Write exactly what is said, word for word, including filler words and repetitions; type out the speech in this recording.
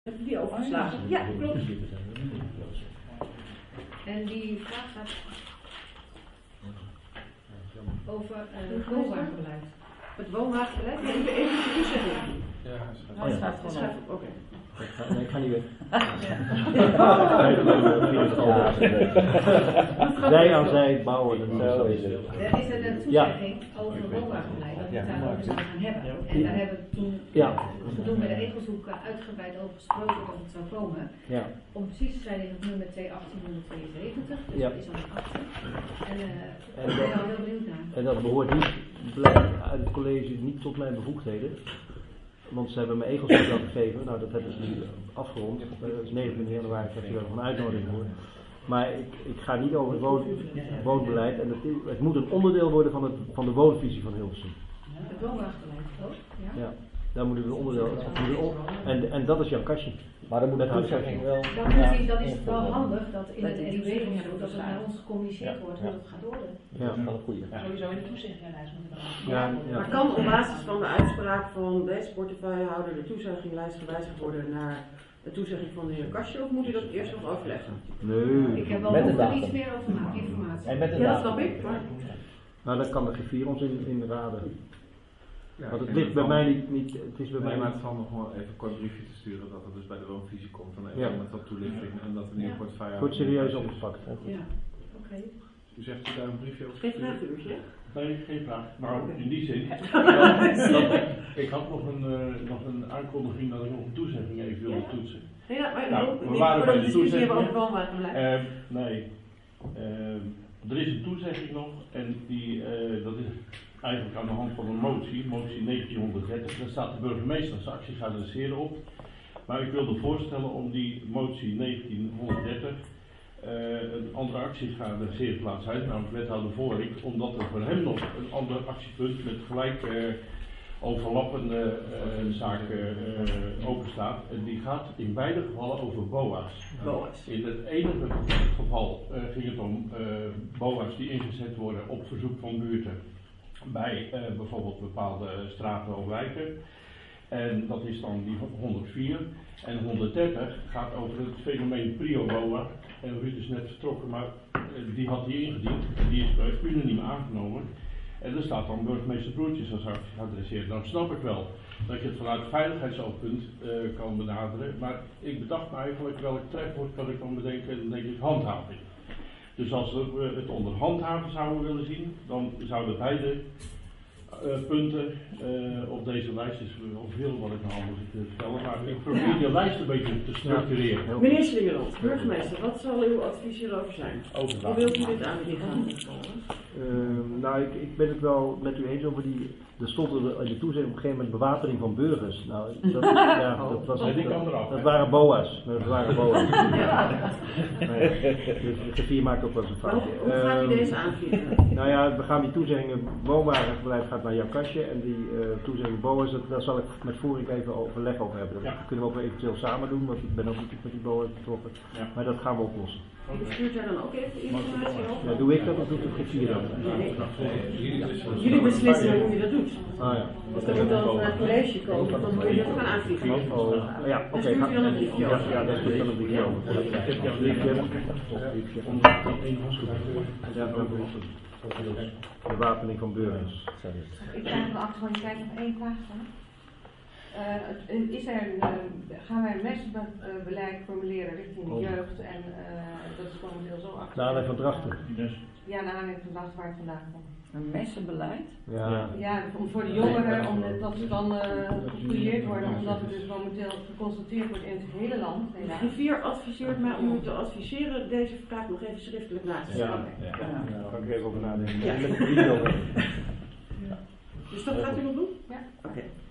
Heb je die overgeslagen? Ja, klopt. En die vraag gaat over uh, het woonwagenbeleid. Het woonwagenbeleid? Ja, even de toezegging. Ja, hij schrijft gewoon op. Oké. Nee, ik ga niet weg. Zij aan zij bouwen. Zo is het. Er is er een toezegging ja. over het woonwagenbeleid, dat we het daarover zouden gaan hebben. En daar hebben we toen, ja. toen bij de regelshoek uitgebreid over gesproken dat het zou komen. Ja. Om precies te zijn in het nummer twee achttien honderdtweeënzeventig, dus ja. dat is al een achter. En uh, ik ben al heel benieuwd naar. En dat behoort niet, blijkt uit het college niet tot mijn bevoegdheden. Want ze hebben me egelstuk al gegeven, nou dat hebben ze nu afgerond. Dat is negenentwintig januari, ik heb hier nog een uitnodiging voor. Maar ik, ik ga niet over het woon, woonbeleid en het, het moet een onderdeel worden van, het, van de woonvisie van Hilversum. Het woonwagenbeleid ook? Ja. Ja, daar moet het een onderdeel van. En, en dat is jouw kastje. Maar dan moet de toezegging wel... Dan, ja. is, dan is het wel handig dat in het N I W dat het naar ons gecommuniceerd wordt hoe het gaat worden. Ja, dat is wel een goeie. Ja. Sowieso in de toezeggingslijst moeten we ja, ja. Maar kan op basis van de uitspraak van deze portefeuillehouder de toezegginglijst gewijzigd worden naar de toezegging van de heer Kastje, of moet u dat eerst nog overleggen? Nee. Ik heb wel nog iets meer over informatie. En met de ja, dat snap ik. Maar... Nou, dan kan de griffier ons in, in raden. Ja, want het ligt bij mij niet, niet, het is bij nee, mij maar niet... het valt nog wel even een kort briefje te sturen dat het dus bij de woonvisie komt van even ja. met wat toelichting en dat we nu een portefeuille wordt serieus opgepakt. Ja, oké. Okay. U zegt u daar een briefje over? Geen vraag, uurtje? Nee, geen vraag. Maar in die zin, ik had nog een, uh, nog een aankondiging dat ik nog een toezegging even wilde ja. toetsen. Ja, maar nou, we we waren bij de toezegging over woonwagenbeleid. Uh, nee, uh, er is een toezegging nog en die, uh, dat is eigenlijk aan de hand van een motie, motie negentienhonderddertig. Daar staat de burgemeester als actie gaat adresseren op. Maar ik wilde voorstellen om die motie negentienhonderddertig uh, een andere actie gaat adresseren te laten zijn, namelijk wethouder Vorik, omdat er voor hem nog een ander actiepunt met gelijk uh, overlappende uh, zaken uh, openstaat. En die gaat in beide gevallen over B O A's. BOA's. In het enige geval uh, ging het om uh, B O A's die ingezet worden op verzoek van buurten bij uh, bijvoorbeeld bepaalde straten of wijken. En dat is dan die honderdvier. En honderddertig gaat over het fenomeen prio-B O A. En Ruud is net vertrokken, maar uh, die had die ingediend. En die is uh, unaniem aangenomen. En er staat dan burgemeester Broertjes als actie geadresseerd. Nou snap ik wel dat je het vanuit veiligheidsoogpunt uh, kan benaderen. Maar ik bedacht me eigenlijk welk trefwoord kan ik dan bedenken. En dan denk ik handhaving. Dus als we het onder handhaven zouden willen zien, dan zouden beide uh, punten uh, op deze lijst, is al veel wat ik nou moet vertellen, maar ik probeer de lijst een beetje te structureren. Ja. Meneer Slingerland, burgemeester, wat zal uw advies hierover zijn? Hoe wilt u dit aanbieden? Uh, nou, ik, ik ben het wel met u eens over die. Er stond er in de toezegging op een gegeven moment bewapening van burgers. Nou, dat, ja, dat, was, nee, die dat, kan eraf, dat waren B O A's. Dat waren B O A's. Nee, dus de griffier maakt ook wel eens een foutje. Hoe gaat u um, deze aanvliegen? Nou ja, we gaan die toezeggingen, woonwagenbeleid gaat naar jouw kastje en die uh, toezegging B O A's, dat, daar zal ik met Voering even overleg over hebben. Dat ja. kunnen we ook eventueel samen doen, want ik ben ook niet met die B O A's betrokken. Ja. Maar dat gaan we oplossen. Bestuurt daar dan ook even informatie over? Ja, doe ik dat of doet de griffier dat? Nee. Jullie beslissen hoe je dat doet. Ah, ja. Dus dat moet dan naar het college komen, dan moet je dat gaan aanvliegen. Oh, oh. Ja, oké. Okay, dan stuurt u dan een briefje over. Ja, daar stuurt dan een briefje over. Ik heb jouw briefje. Ja, de wapening van burgers. Ik krijg van de achtergrond, je krijgt nog één vraag van. Uh, is er, uh, gaan wij een messenbeleid formuleren richting de jeugd en uh, dat is momenteel zo achter. Naar aanleiding van Drachten. Ja, naar aanleiding van Drachten waar het vandaan komt. Een messenbeleid? Ja. Ja, voor de jongeren, om het, dat ze dan uh, gecreëerd worden, omdat het dus momenteel geconstateerd wordt in het hele land. De griffier adviseert mij om u te adviseren deze vraag nog even schriftelijk na te stellen. Ja, ja. ja. ja. Daar kan ik even over nadenken. Ja. Ja. Dus dat gaat u nog doen? Ja. Oké. Okay.